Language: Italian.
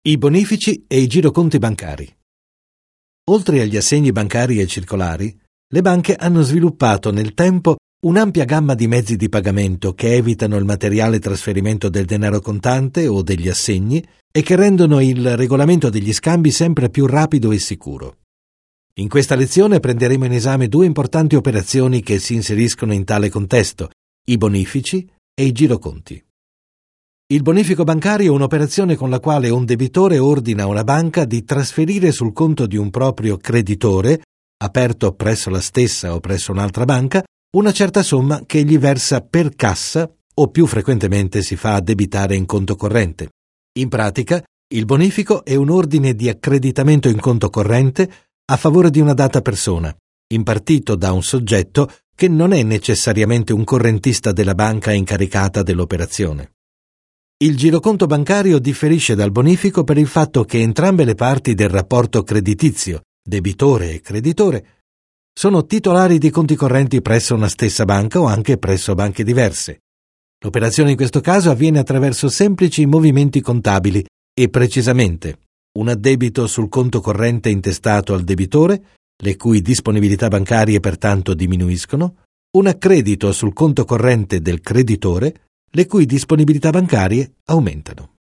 I bonifici e i giroconti bancari. Oltre agli assegni bancari e circolari, le banche hanno sviluppato nel tempo un'ampia gamma di mezzi di pagamento che evitano il materiale trasferimento del denaro contante o degli assegni e che rendono il regolamento degli scambi sempre più rapido e sicuro. In questa lezione prenderemo in esame due importanti operazioni che si inseriscono in tale contesto: i bonifici e i giroconti. Il bonifico bancario è un'operazione con la quale un debitore ordina a una banca di trasferire sul conto di un proprio creditore, aperto presso la stessa o presso un'altra banca, una certa somma che gli versa per cassa o più frequentemente si fa addebitare in conto corrente. In pratica, il bonifico è un ordine di accreditamento in conto corrente a favore di una data persona, impartito da un soggetto che non è necessariamente un correntista della banca incaricata dell'operazione. Il giroconto bancario differisce dal bonifico per il fatto che entrambe le parti del rapporto creditizio, debitore e creditore, sono titolari di conti correnti presso una stessa banca o anche presso banche diverse. L'operazione in questo caso avviene attraverso semplici movimenti contabili e precisamente un addebito sul conto corrente intestato al debitore, le cui disponibilità bancarie pertanto diminuiscono, un accredito sul conto corrente del creditore, le cui disponibilità bancarie aumentano.